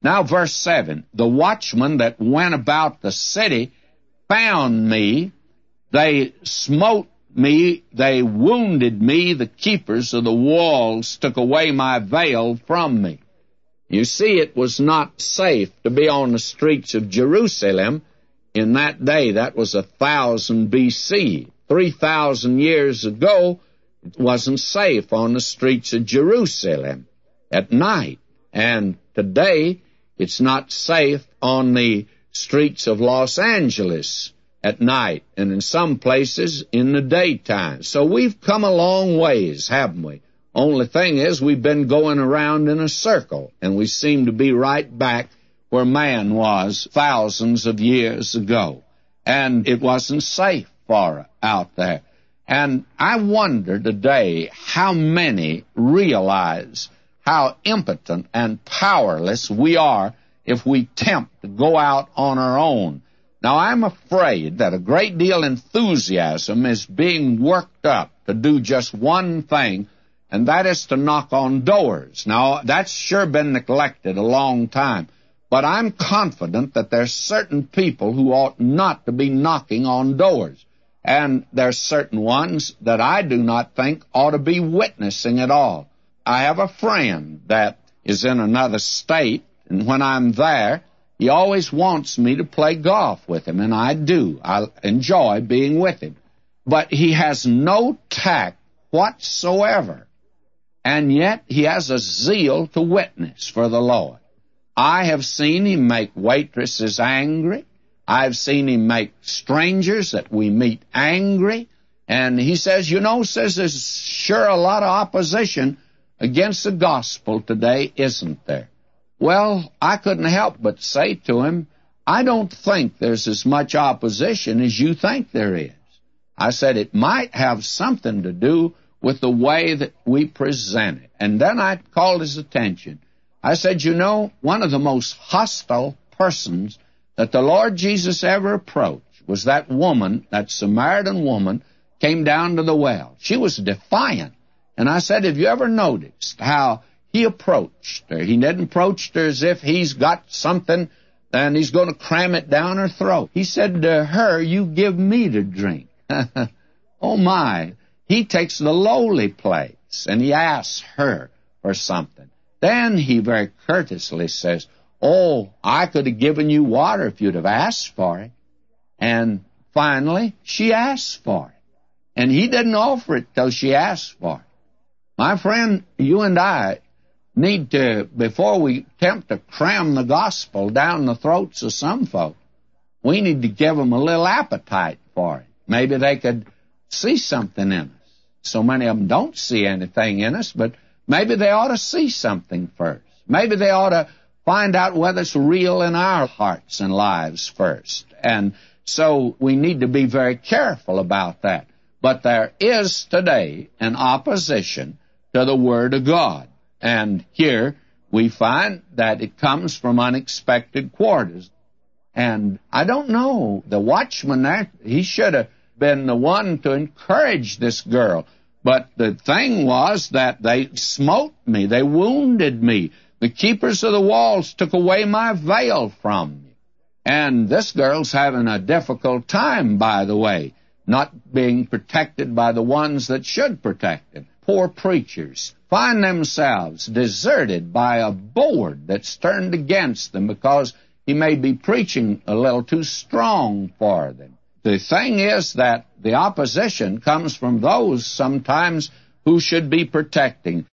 Now, verse 7, the watchmen that went about the city found me. They smote me, they wounded me. The keepers of the walls took away my veil from me. You see, it was not safe to be on the streets of Jerusalem in that day. That was 1000 B.C. 3,000 years ago, it wasn't safe on the streets of Jerusalem at night. And today, it's not safe on the streets of Los Angeles at night, and in some places in the daytime. So we've come a long ways, haven't we? Only thing is, we've been going around in a circle, and we seem to be right back where man was thousands of years ago. And it wasn't safe for out there. And I wonder today how many realize how impotent and powerless we are if we attempt to go out on our own. Now, I'm afraid that a great deal of enthusiasm is being worked up to do just one thing, and that is to knock on doors. Now, that's sure been neglected a long time, but I'm confident that there's certain people who ought not to be knocking on doors, and there's certain ones that I do not think ought to be witnessing at all. I have a friend that is in another state, and when I'm there, he always wants me to play golf with him, and I do. I enjoy being with him. But he has no tact whatsoever, and yet he has a zeal to witness for the Lord. I have seen him make waitresses angry. I've seen him make strangers that we meet angry. And he says, there's sure a lot of opposition against the gospel today, isn't there? Well, I couldn't help but say to him, I don't think there's as much opposition as you think there is. I said it might have something to do with the way that we present it. And then I called his attention. I said, one of the most hostile persons that the Lord Jesus ever approached was that woman, that Samaritan woman, came down to the well. She was defiant. And I said, have you ever noticed how he approached her? He didn't approach her as if he's got something and he's going to cram it down her throat. He said to her, you give me to drink. Oh, my. He takes the lowly place, and he asks her for something. Then he very courteously says, oh, I could have given you water if you'd have asked for it. And finally, she asked for it. And he didn't offer it till she asked for it. My friend, you and I need to, before we attempt to cram the gospel down the throats of some folk, we need to give them a little appetite for it. Maybe they could see something in us. So many of them don't see anything in us, but maybe they ought to see something first. Maybe they ought to find out whether it's real in our hearts and lives first. And so we need to be very careful about that. But there is today an opposition to the Word of God. And here we find that it comes from unexpected quarters. And I don't know, the watchman there, he should have been the one to encourage this girl. But the thing was that they smote me, they wounded me. The keepers of the walls took away my veil from me. And this girl's having a difficult time, by the way, not being protected by the ones that should protect them. Poor preachers find themselves deserted by a board that's turned against them because he may be preaching a little too strong for them. The thing is that the opposition comes from those sometimes who should be protecting.